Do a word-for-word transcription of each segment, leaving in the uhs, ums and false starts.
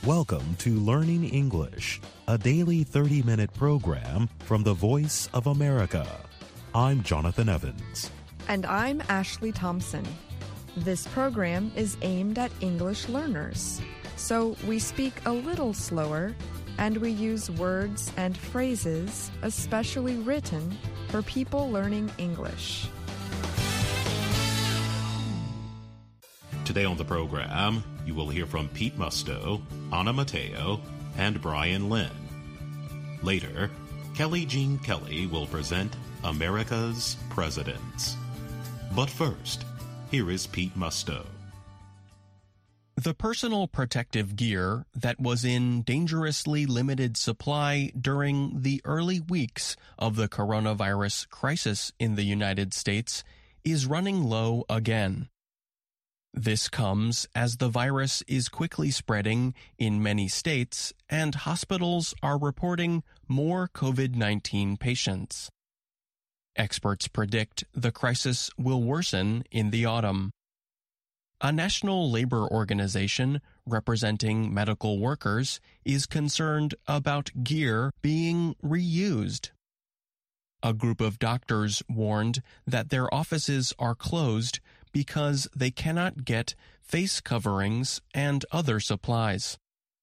Welcome to Learning English, a daily thirty-minute program from the Voice of America. I'm Jonathan Evans. And I'm Ashley Thompson. This program is aimed at English learners, so we speak a little slower and we use words and phrases especially written for people learning English. Today on the program, you will hear from Pete Musto, Anna Mateo, and Brian Lynn. Later, Kelly Jean Kelly will present America's Presidents. But first, here is Pete Musto. The personal protective gear that was in dangerously limited supply during the early weeks of the coronavirus crisis in the United States is running low again. This comes as the virus is quickly spreading in many states and hospitals are reporting more COVID nineteen patients. Experts predict the crisis will worsen in the autumn. A national labor organization representing medical workers is concerned about gear being reused. A group of doctors warned that their offices are closed because they cannot get face coverings and other supplies.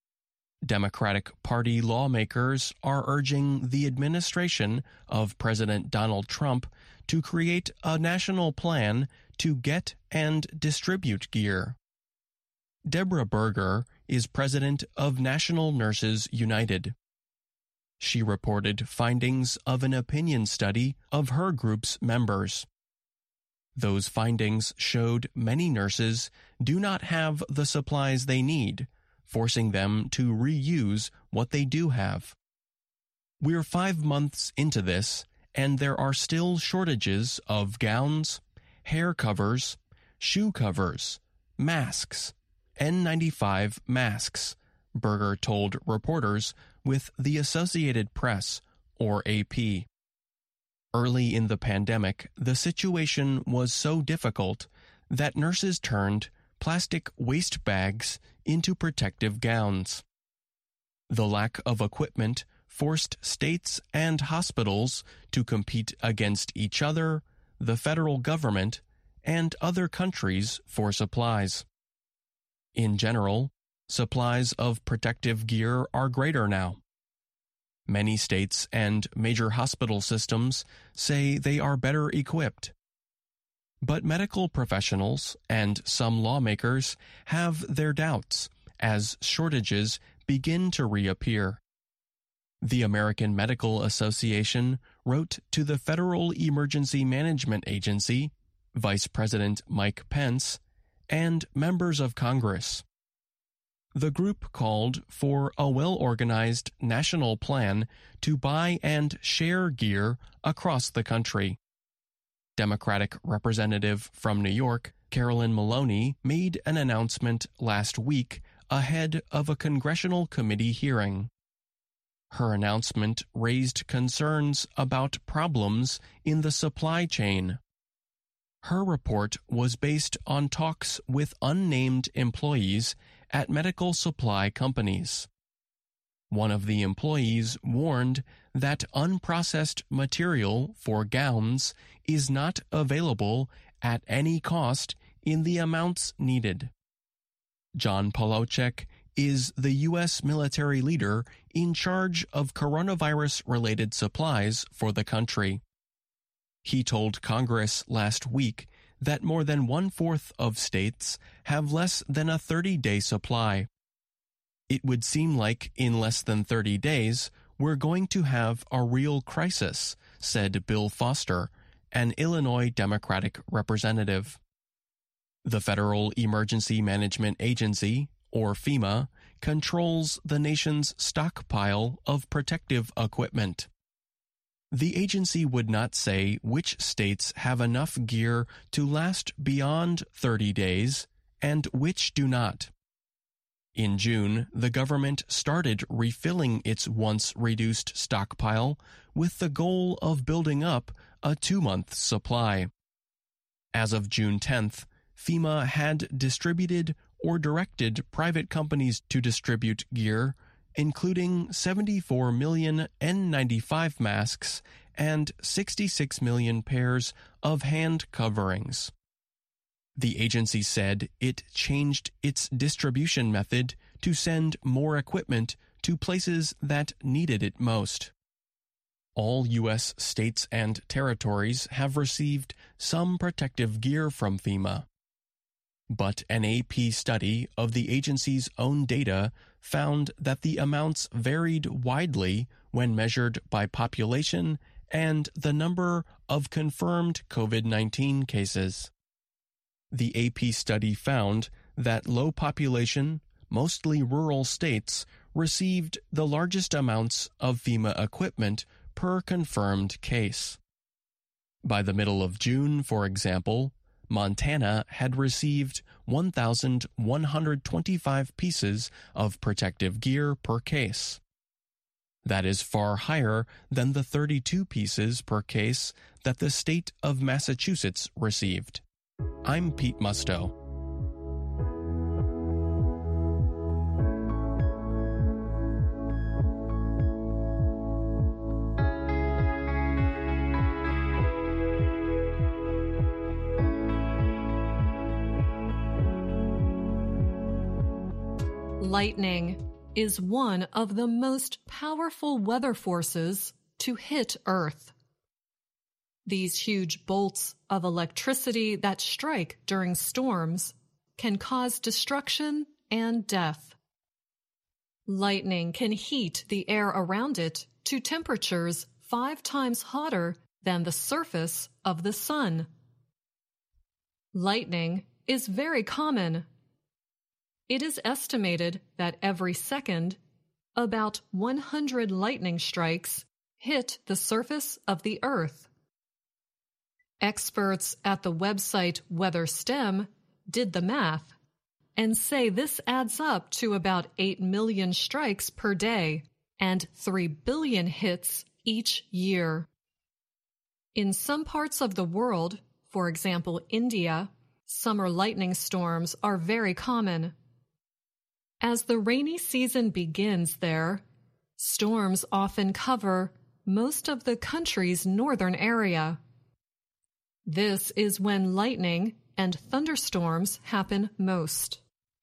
Democratic Party lawmakers are urging the administration of President Donald Trump to create a national plan to get and distribute gear. Deborah Berger is president of National Nurses United. She reported findings of an opinion study of her group's members. Those findings showed many nurses do not have the supplies they need, forcing them to reuse what they do have. We're five months into this, and there are still shortages of gowns, hair covers, shoe covers, masks, N ninety-five masks, Berger told reporters with the Associated Press, or A P. Early in the pandemic, the situation was so difficult that nurses turned plastic waste bags into protective gowns. The lack of equipment forced states and hospitals to compete against each other, the federal government, and other countries for supplies. In general, supplies of protective gear are greater now. Many states and major hospital systems say they are better equipped. But medical professionals and some lawmakers have their doubts as shortages begin to reappear. The American Medical Association wrote to the Federal Emergency Management Agency, Vice President Mike Pence, and members of Congress. The group called for a well-organized national plan to buy and share gear across the country. Democratic Representative from New York, Carolyn Maloney, made an announcement last week ahead of a congressional committee hearing. Her announcement raised concerns about problems in the supply chain. Her report was based on talks with unnamed employees at medical supply companies. One of the employees warned that unprocessed material for gowns is not available at any cost in the amounts needed. John Polowczyk is the U S military leader in charge of coronavirus-related supplies for the country. He told Congress last week that more than one-fourth of states have less than a thirty-day supply. It would seem like in less than thirty days, we're going to have a real crisis, said Bill Foster, an Illinois Democratic representative. The Federal Emergency Management Agency, or FEMA, controls the nation's stockpile of protective equipment. The agency would not say which states have enough gear to last beyond thirty days and which do not. In June, the government started refilling its once-reduced stockpile with the goal of building up a two-month supply. As of June tenth, FEMA had distributed or directed private companies to distribute gear, including seventy-four million N ninety-five masks and sixty-six million pairs of hand coverings. The agency said it changed its distribution method to send more equipment to places that needed it most. All U S states and territories have received some protective gear from FEMA. But an A P study of the agency's own data found that the amounts varied widely when measured by population and the number of confirmed COVID nineteen cases. The A P study found that low population, mostly rural states received the largest amounts of FEMA equipment per confirmed case. By the middle of June, for example, Montana had received one thousand one hundred twenty-five pieces of protective gear per case. That is far higher than the thirty-two pieces per case that the state of Massachusetts received. I'm Pete Musto. Lightning is one of the most powerful weather forces to hit Earth. These huge bolts of electricity that strike during storms can cause destruction and death. Lightning can heat the air around it to temperatures five times hotter than the surface of the sun. Lightning is very common. It is estimated that every second, about one hundred lightning strikes hit the surface of the Earth. Experts at the website WeatherStem did the math and say this adds up to about eight million strikes per day and three billion hits each year. In some parts of the world, for example India, summer lightning storms are very common. As the rainy season begins there, storms often cover most of the country's northern area. This is when lightning and thunderstorms happen most.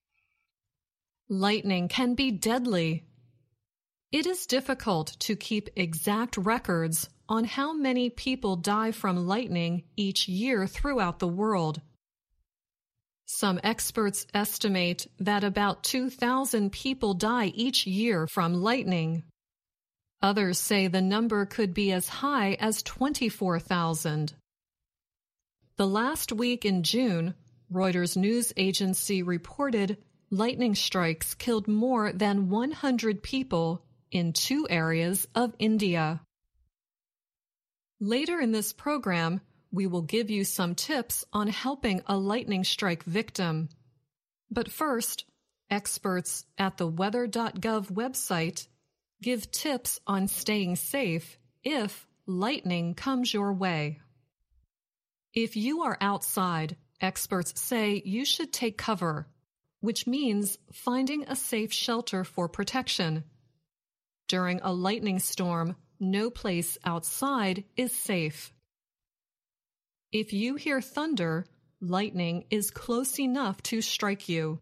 Lightning can be deadly. It is difficult to keep exact records on how many people die from lightning each year throughout the world. Some experts estimate that about two thousand people die each year from lightning. Others say the number could be as high as twenty-four thousand. The last week in June, Reuters news agency reported lightning strikes killed more than one hundred people in two areas of India. Later in this program, we will give you some tips on helping a lightning strike victim. But first, experts at the weather dot gov website give tips on staying safe if lightning comes your way. If you are outside, experts say you should take cover, which means finding a safe shelter for protection. During a lightning storm, no place outside is safe. If you hear thunder, lightning is close enough to strike you.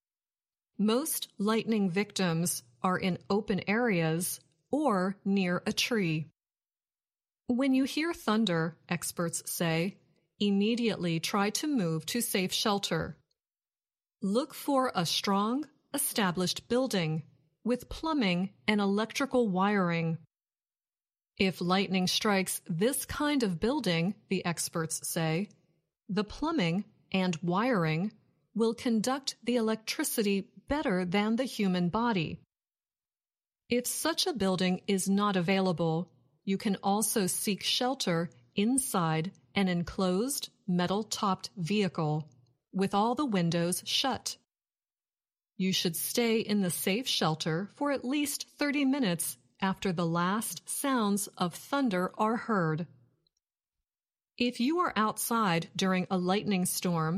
Most lightning victims are in open areas or near a tree. When you hear thunder, experts say, immediately try to move to safe shelter. Look for a strong, established building with plumbing and electrical wiring. If lightning strikes this kind of building, the experts say, the plumbing and wiring will conduct the electricity better than the human body. If such a building is not available, you can also seek shelter inside an enclosed, metal-topped vehicle with all the windows shut. You should stay in the safe shelter for at least thirty minutes after the last sounds of thunder are heard. If you are outside during a lightning storm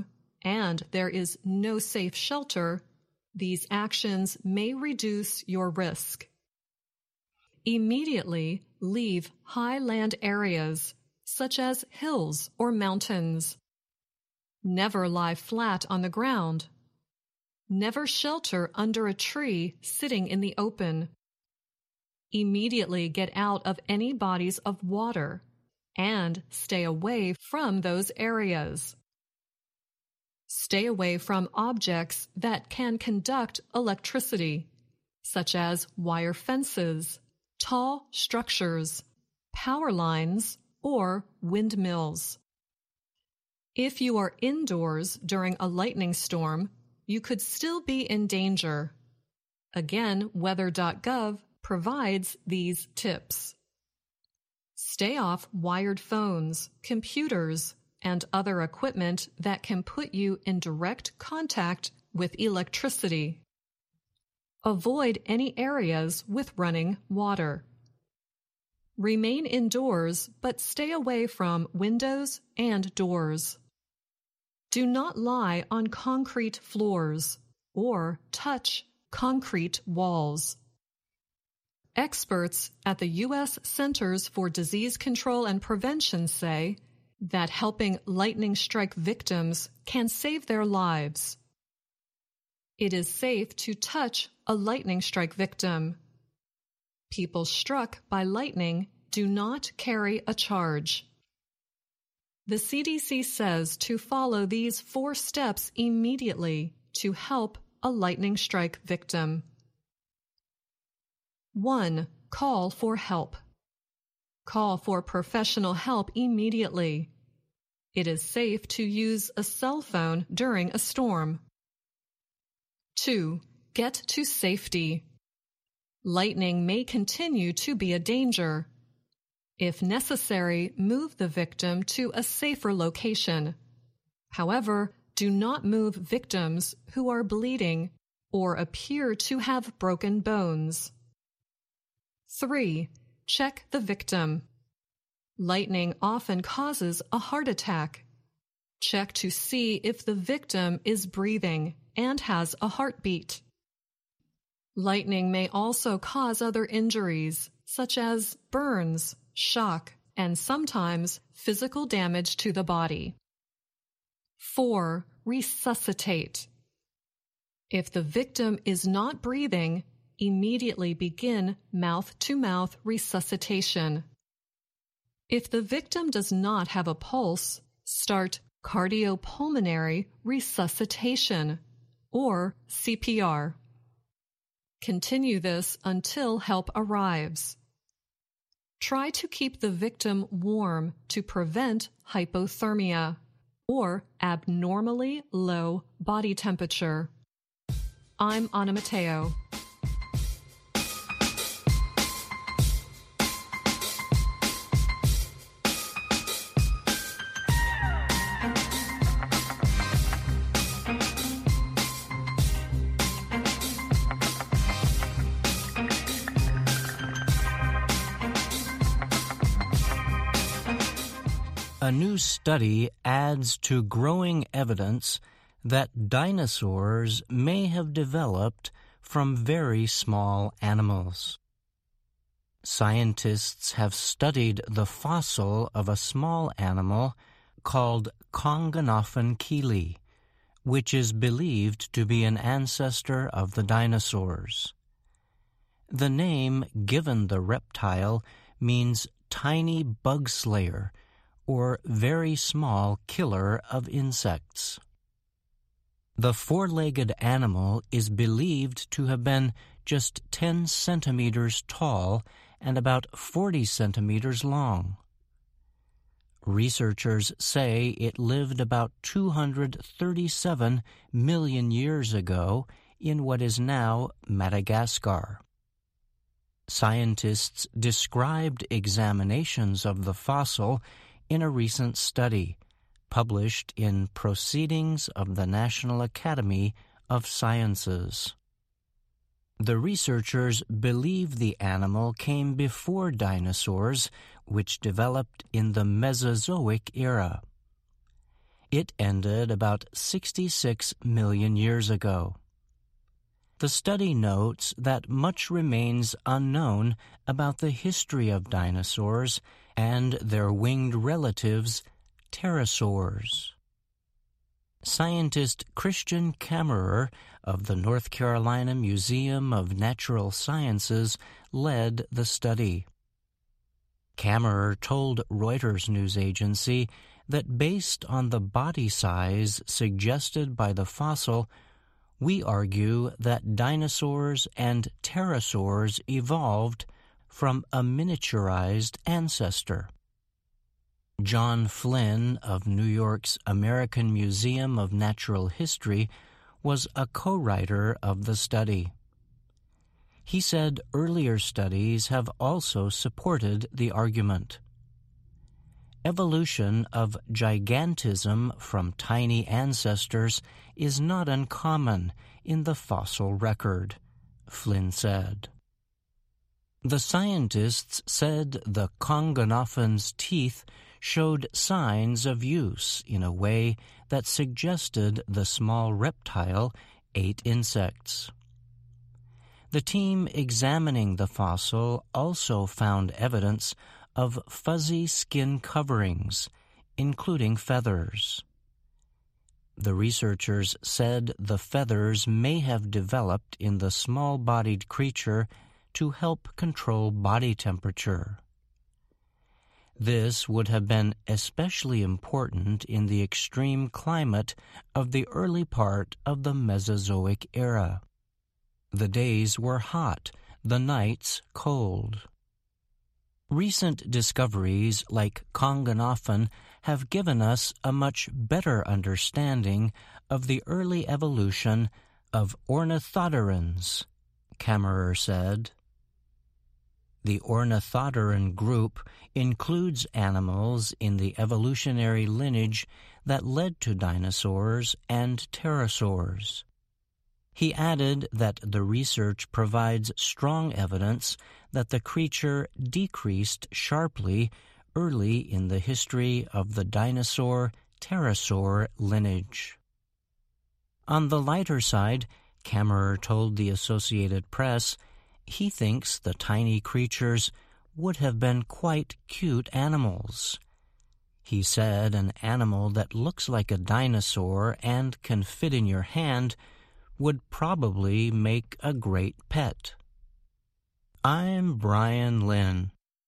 and there is no safe shelter, these actions may reduce your risk. Immediately leave high land areas, such as hills or mountains. Never lie flat on the ground. Never shelter under a tree sitting in the open. Immediately get out of any bodies of water and stay away from those areas. Stay away from objects that can conduct electricity, such as wire fences, tall structures, power lines, or windmills. If you are indoors during a lightning storm, you could still be in danger. Again, weather dot gov provides these tips. Stay off wired phones, computers, and other equipment that can put you in direct contact with electricity. Avoid any areas with running water. Remain indoors, but stay away from windows and doors. Do not lie on concrete floors or touch concrete walls. Experts at the U S Centers for Disease Control and Prevention say that helping lightning strike victims can save their lives. It is safe to touch a lightning strike victim. People struck by lightning do not carry a charge. The C D C says to follow these four steps immediately to help a lightning strike victim. one. Call for help. Call for professional help immediately. It is safe to use a cell phone during a storm. two. Get to safety. Lightning may continue to be a danger. If necessary, move the victim to a safer location. However, do not move victims who are bleeding or appear to have broken bones. three. Check the victim. Lightning often causes a heart attack. Check to see if the victim is breathing and has a heartbeat. Lightning may also cause other injuries, such as burns, shock, and sometimes physical damage to the body. four. Resuscitate. If the victim is not breathing, immediately begin mouth-to-mouth resuscitation. If the victim does not have a pulse, start cardiopulmonary resuscitation, or C P R. Continue this until help arrives. Try to keep the victim warm to prevent hypothermia or abnormally low body temperature. I'm Anna Matteo. A new study adds to growing evidence that dinosaurs may have developed from very small animals. Scientists have studied the fossil of a small animal called Konganophan-Kili, which is believed to be an ancestor of the dinosaurs. The name given the reptile means tiny bug slayer, or very small killer of insects. The four-legged animal is believed to have been just ten centimeters tall and about forty centimeters long. Researchers say it lived about two hundred thirty-seven million years ago in what is now Madagascar. Scientists described examinations of the fossil in a recent study published in Proceedings of the National Academy of Sciences. The researchers believe the animal came before dinosaurs, which developed in the Mesozoic era. It ended about sixty-six million years ago. The study notes that much remains unknown about the history of dinosaurs and their winged relatives, pterosaurs. Scientist Christian Kammerer of the North Carolina Museum of Natural Sciences led the study. Kammerer told Reuters news agency that based on the body size suggested by the fossil, we argue that dinosaurs and pterosaurs evolved from a miniaturized ancestor. John Flynn of New York's American Museum of Natural History was a co-writer of the study. He said earlier studies have also supported the argument. Evolution of gigantism from tiny ancestors is not uncommon in the fossil record, Flynn said. The scientists said the Konganofen's teeth showed signs of use in a way that suggested the small reptile ate insects. The team examining the fossil also found evidence of fuzzy skin coverings, including feathers. The researchers said the feathers may have developed in the small-bodied creature to help control body temperature. This would have been especially important in the extreme climate of the early part of the Mesozoic era. The days were hot, the nights cold. Recent discoveries like Konganofen have given us a much better understanding of the early evolution of ornithodorans, Kammerer said. The ornithodoran group includes animals in the evolutionary lineage that led to dinosaurs and pterosaurs. He added that the research provides strong evidence that the creature decreased sharply early in the history of the dinosaur-pterosaur lineage. On the lighter side, Kammerer told the Associated Press he thinks the tiny creatures would have been quite cute animals. He said an animal that looks like a dinosaur and can fit in your hand would probably make a great pet. I'm Brian Lynn.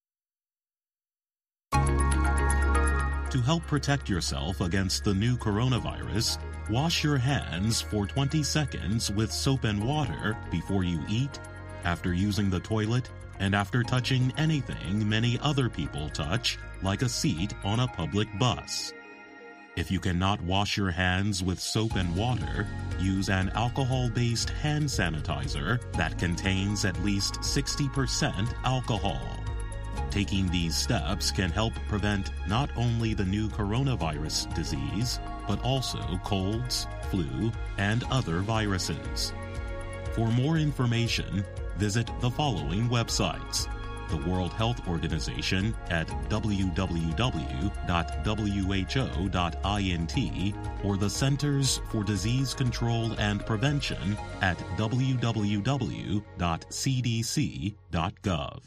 To help protect yourself against the new coronavirus, wash your hands for twenty seconds with soap and water before you eat, after using the toilet, and after touching anything many other people touch, like a seat on a public bus. If you cannot wash your hands with soap and water, use an alcohol-based hand sanitizer that contains at least sixty percent alcohol. Taking these steps can help prevent not only the new coronavirus disease, but also colds, flu, and other viruses. For more information, visit the following websites: the World Health Organization at w w w dot w h o dot int or the Centers for Disease Control and Prevention at w w w dot c d c dot gov.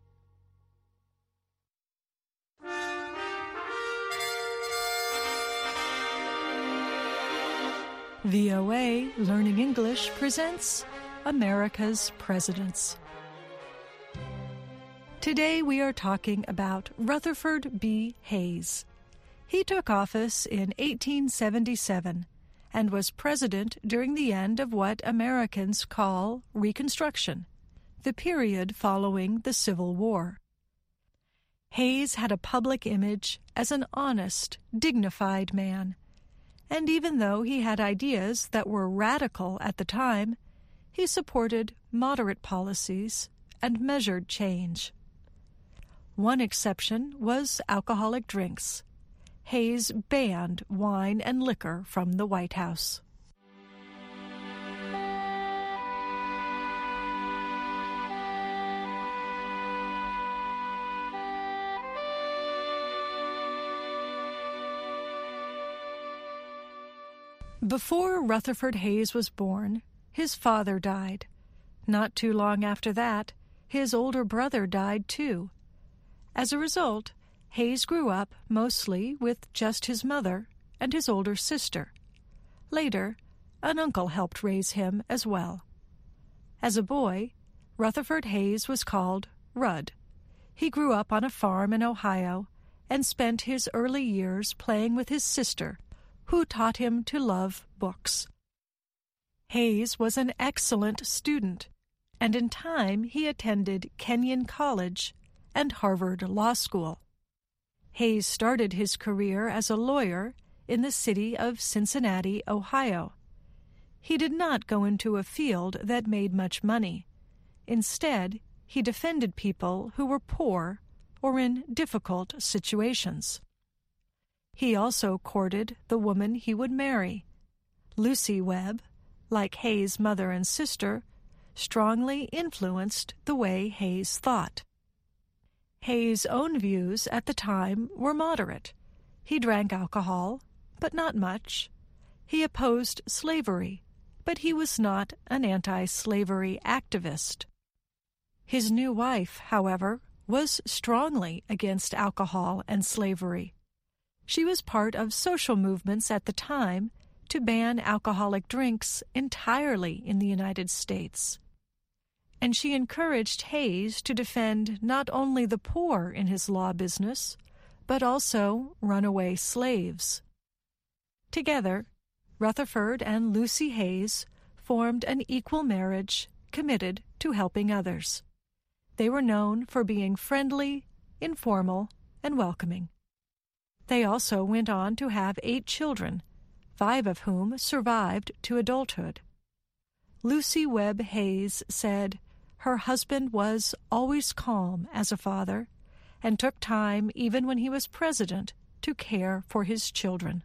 V O A Learning English presents America's Presidents. Today we are talking about Rutherford B. Hayes. He took office in eighteen seventy-seven and was president during the end of what Americans call Reconstruction, the period following the Civil War. Hayes had a public image as an honest, dignified man, and even though he had ideas that were radical at the time, he supported moderate policies and measured change. One exception was alcoholic drinks. Hayes banned wine and liquor from the White House. Before Rutherford Hayes was born, his father died. Not too long after that, his older brother died too. As a result, Hayes grew up mostly with just his mother and his older sister. Later, an uncle helped raise him as well. As a boy, Rutherford Hayes was called Rudd. He grew up on a farm in Ohio and spent his early years playing with his sister, who taught him to love books. Hayes was an excellent student, and in time he attended Kenyon College and Harvard Law School. Hayes started his career as a lawyer in the city of Cincinnati, Ohio. He did not go into a field that made much money. Instead, he defended people who were poor or in difficult situations. He also courted the woman he would marry. Lucy Webb, like Hayes' mother and sister, strongly influenced the way Hayes thought. Hayes' own views at the time were moderate. He drank alcohol, but not much. He opposed slavery, but he was not an anti-slavery activist. His new wife, however, was strongly against alcohol and slavery. She was part of social movements at the time to ban alcoholic drinks entirely in the United States. And she encouraged Hayes to defend not only the poor in his law business, but also runaway slaves. Together, Rutherford and Lucy Hayes formed an equal marriage committed to helping others. They were known for being friendly, informal, and welcoming. They also went on to have eight children, five of whom survived to adulthood. Lucy Webb Hayes said her husband was always calm as a father and took time, even when he was president, to care for his children.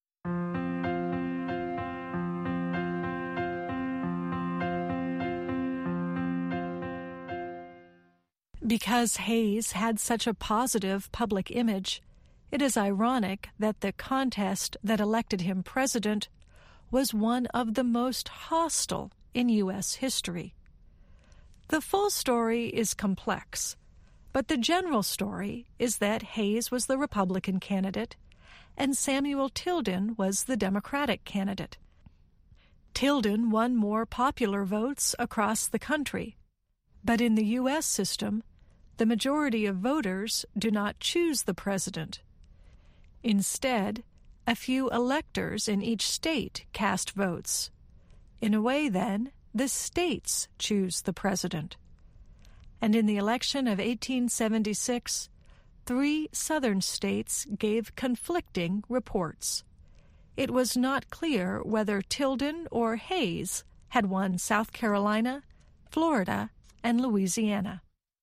Because Hayes had such a positive public image, it is ironic that the contest that elected him president was one of the most hostile in U S history. The full story is complex, but the general story is that Hayes was the Republican candidate and Samuel Tilden was the Democratic candidate. Tilden won more popular votes across the country, but in the U S system, the majority of voters do not choose the president. Instead, a few electors in each state cast votes. In a way, then, the states choose the president. And in the election of eighteen seventy-six, three southern states gave conflicting reports. It was not clear whether Tilden or Hayes had won South Carolina, Florida, and Louisiana.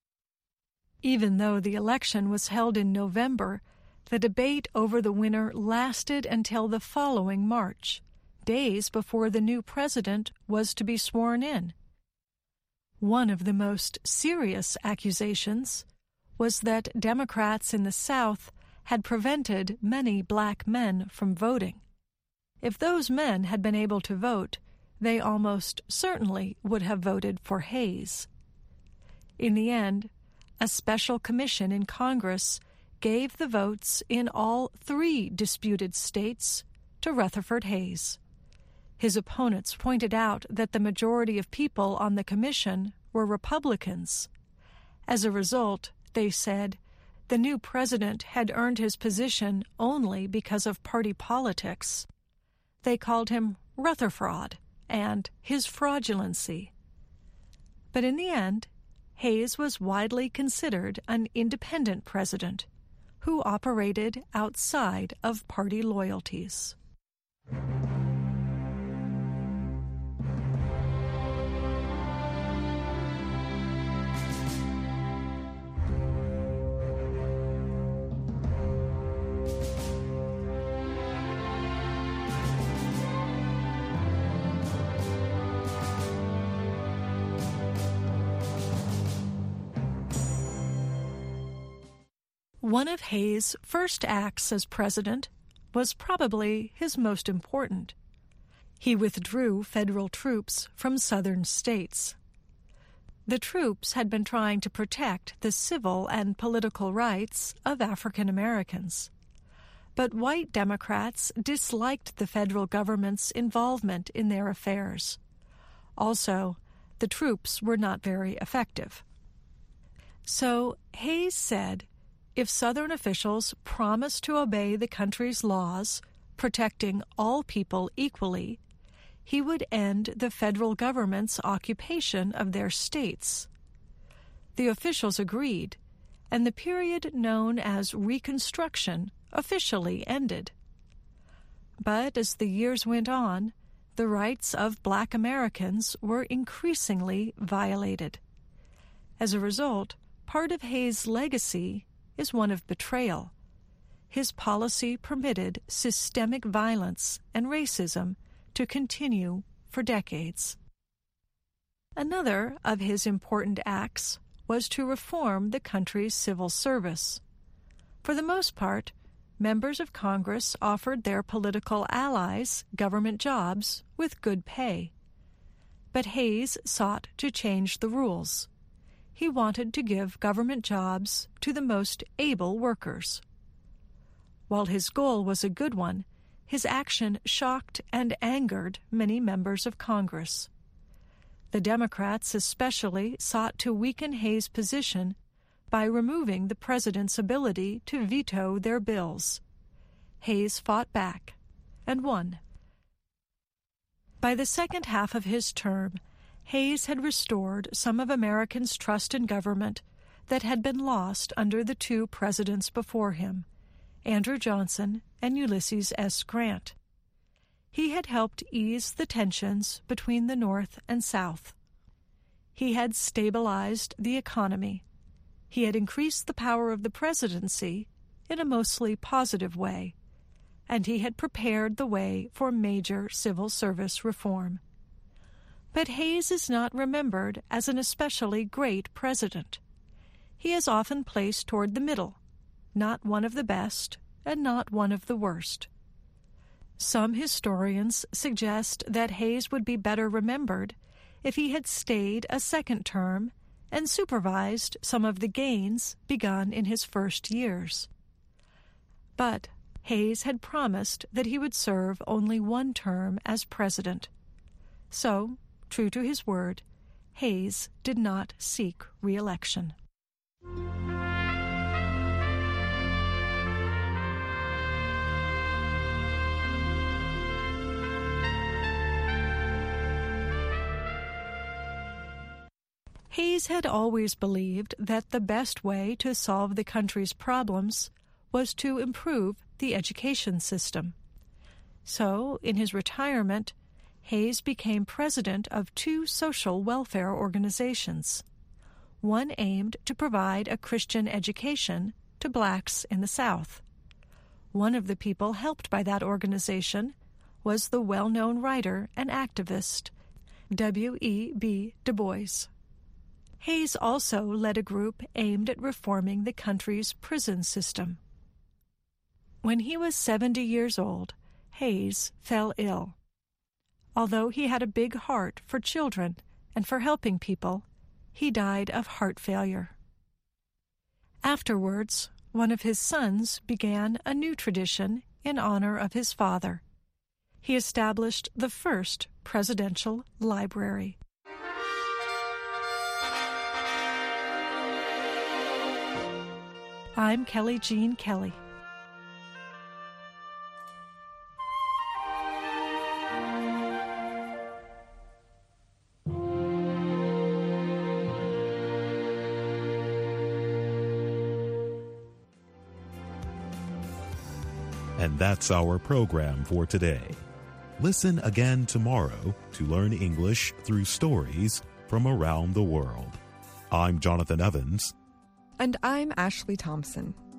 Even though the election was held in November, the debate over the winner lasted until the following March, days before the new president was to be sworn in. One of the most serious accusations was that Democrats in the South had prevented many black men from voting. If those men had been able to vote, they almost certainly would have voted for Hayes. In the end, a special commission in Congress gave the votes in all three disputed states to Rutherford Hayes. His opponents pointed out that the majority of people on the commission were Republicans. As a result, they said, the new president had earned his position only because of party politics. They called him Rutherfraud and his fraudulency. But in the end, Hayes was widely considered an independent president who operated outside of party loyalties. One of Hayes' first acts as president was probably his most important. He withdrew federal troops from southern states. The troops had been trying to protect the civil and political rights of African Americans. But white Democrats disliked the federal government's involvement in their affairs. Also, the troops were not very effective. So Hayes said if Southern officials promised to obey the country's laws, protecting all people equally, he would end the federal government's occupation of their states. The officials agreed, and the period known as Reconstruction officially ended. But as the years went on, the rights of Black Americans were increasingly violated. As a result, part of Hayes' legacy is one of betrayal. His policy permitted systemic violence and racism to continue for decades. Another of his important acts was to reform the country's civil service. For the most part, members of Congress offered their political allies government jobs with good pay. But Hayes sought to change the rules. He wanted to give government jobs to the most able workers. While his goal was a good one, his action shocked and angered many members of Congress. The Democrats especially sought to weaken Hayes' position by removing the president's ability to veto their bills. Hayes fought back and won. By the second half of his term, Hayes had restored some of Americans' trust in government that had been lost under the two presidents before him, Andrew Johnson and Ulysses S. Grant. He had helped ease the tensions between the North and South. He had stabilized the economy. He had increased the power of the presidency in a mostly positive way, and he had prepared the way for major civil service reform. But Hayes is not remembered as an especially great president. He is often placed toward the middle, not one of the best and not one of the worst. Some historians suggest that Hayes would be better remembered if he had stayed a second term and supervised some of the gains begun in his first years. But Hayes had promised that he would serve only one term as president. So, true to his word, Hayes did not seek re-election. Hayes had always believed that the best way to solve the country's problems was to improve the education system. So, in his retirement, Hayes became president of two social welfare organizations. One aimed to provide a Christian education to blacks in the South. One of the people helped by that organization was the well-known writer and activist W E B Du Bois. Hayes also led a group aimed at reforming the country's prison system. When he was seventy years old, Hayes fell ill. Although he had a big heart for children and for helping people, he died of heart failure. Afterwards, one of his sons began a new tradition in honor of his father. He established the first presidential library. I'm Kelly Jean Kelly. And that's our program for today. Listen again tomorrow to learn English through stories from around the world. I'm Jonathan Evans. And I'm Ashley Thompson.